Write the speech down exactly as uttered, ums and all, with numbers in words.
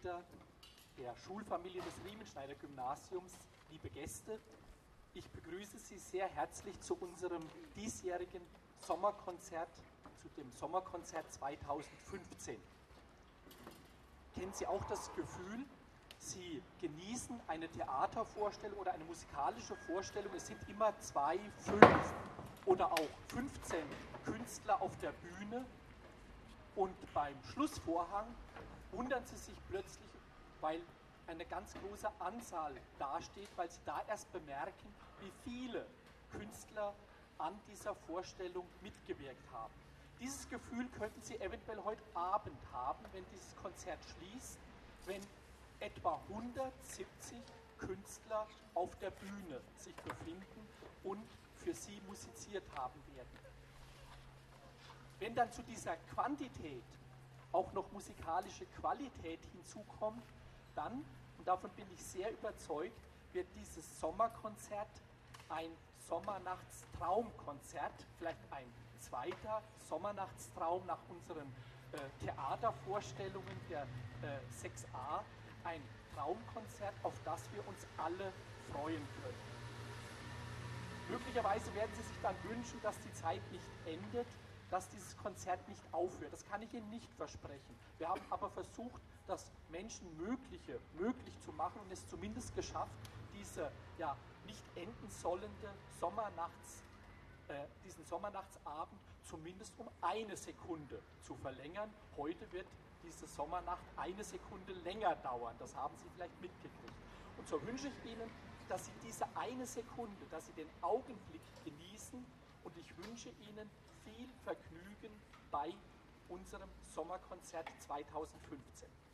Mitglieder der Schulfamilie des Riemenschneider Gymnasiums, liebe Gäste, ich begrüße Sie sehr herzlich zu unserem diesjährigen Sommerkonzert, zu dem Sommerkonzert zweitausendfünfzehn. Kennen Sie auch das Gefühl, Sie genießen eine Theatervorstellung oder eine musikalische Vorstellung, es sind immer zwei, fünf oder auch fünfzehn Künstler auf der Bühne und beim Schlussvorhang wundern Sie sich plötzlich, weil eine ganz große Anzahl dasteht, weil Sie da erst bemerken, wie viele Künstler an dieser Vorstellung mitgewirkt haben. Dieses Gefühl könnten Sie eventuell heute Abend haben, wenn dieses Konzert schließt, wenn etwa hundertsiebzig Künstler auf der Bühne sich befinden und für Sie musiziert haben werden. Wenn dann zu dieser Quantität auch noch musikalische Qualität hinzukommt, dann, und davon bin ich sehr überzeugt, wird dieses Sommerkonzert ein Sommernachtstraumkonzert, vielleicht ein zweiter Sommernachtstraum nach unseren äh, Theatervorstellungen der äh, sechs a, ein Traumkonzert, auf das wir uns alle freuen können. Möglicherweise werden Sie sich dann wünschen, dass die Zeit nicht endet, dass dieses Konzert nicht aufhört. Das kann ich Ihnen nicht versprechen. Wir haben aber versucht, das Menschenmögliche möglich zu machen und es zumindest geschafft, diese ja nicht enden sollende Sommernachts, äh, diesen Sommernachtsabend zumindest um eine Sekunde zu verlängern. Heute wird diese Sommernacht eine Sekunde länger dauern. Das haben Sie vielleicht mitgekriegt. Und so wünsche ich Ihnen, dass Sie diese eine Sekunde, dass Sie den Augenblick genießen und ich wünsche Ihnen viel Vergnügen bei unserem Sommerkonzert zweitausendfünfzehn.